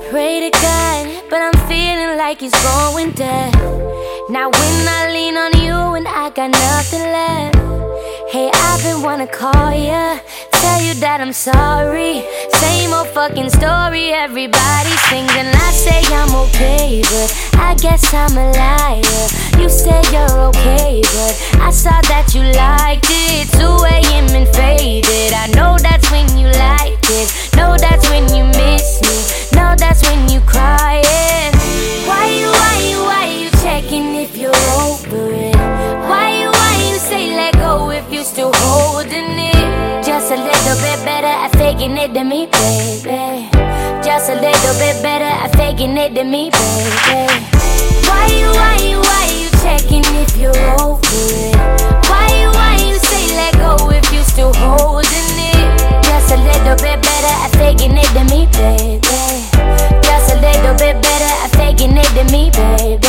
Pray to God, but I'm feeling like it's going dead. Now when I lean on you and I got nothing left. Hey, I've been wanna call ya, tell you that I'm sorry. Same old fucking story, everybody sings and I say I'm okay, but I guess I'm a liar. You say you're okay, but I saw that you liked it. 2 AM and faded. I know that's when you liked it. Know that's when you miss me. Know that's when you crying. Why you checking if you're over it? Why you say let go if you still holding it? Just a little bit better at faking it than me, baby. Just a little bit better at faking it than me, baby. Why you checking if you're over it? Why you say let go if you still holding it? Just a little bit better at faking it than me, baby. Just a little bit better at faking it than me, baby.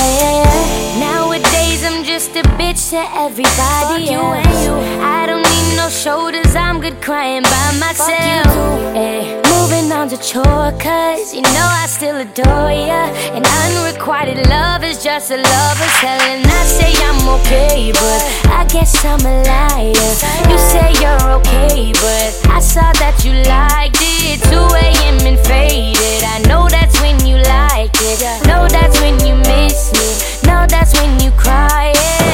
Nowadays I'm just a bitch to everybody else. I don't need no shoulders, I'm good crying by myself. Ay, moving on to chore, cause you know I still adore ya. And unrequited love is just a lover's hell. And I say I'm okay, but I guess I'm a liar. You say you're okay, but I saw that you liked it. 2 AM and faded. I know that's when you liked it. Know that's when you miss me. Know that's when you crying.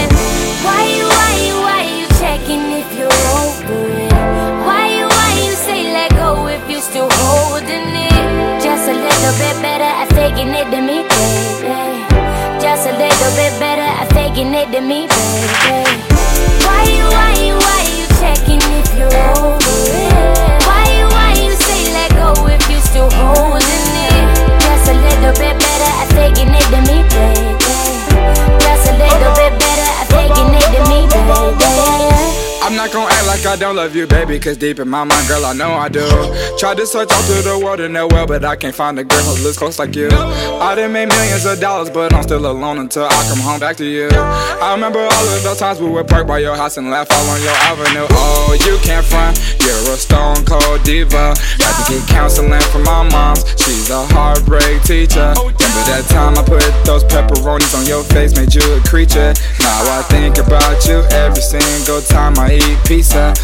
Why you checking if you're over it? Why you say let go if you still holding it? Just a little bit better at faking it than me, baby. Just a little bit better at faking it than me, baby. Why you checking if you're over it? Why you say let go if you still holding it? Just a little bit better at faking it than me, baby. Just a little bit better at faking it than me, baby. I'm not gon' act like I don't love you, baby, cause deep in my mind, girl, I know I do. Tried to search all through the world in that well, but I can't find a girl who looks close like you. I done made millions of dollars, but I'm still alone until I come home back to you. I remember all of those times we would park by your house and laugh all on your avenue. Oh, you can't front, you're a stone cold diva. Had to get counseling from my mom's, she's a heartbreak teacher. Remember that time I put those pepperonis on your face, made you a creature. Now I think about you every single time I eat pizza.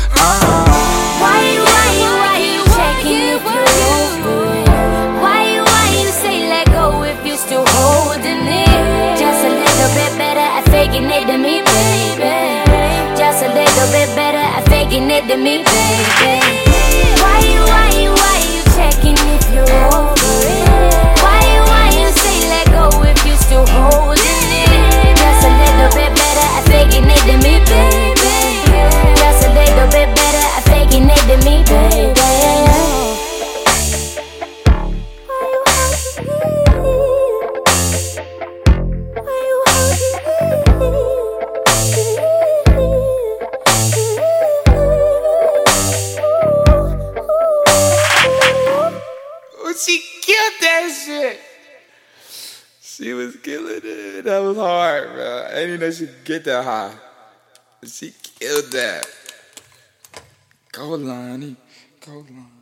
Why you checking if you're over it? Why you say let go if you still holding it? Just a little bit better at faking it than me, baby. Just a little bit better at faking it than me, baby. Why you checking if you're over it? Why you say let go if you still holding it? Just a little bit better at faking it than me, baby. Just a little bit better at faking it than me, baby. She killed that shit. She was killing it. That was hard, bro. I didn't know she could get that high. She killed that. Go, Lonnie. Go, Lonnie.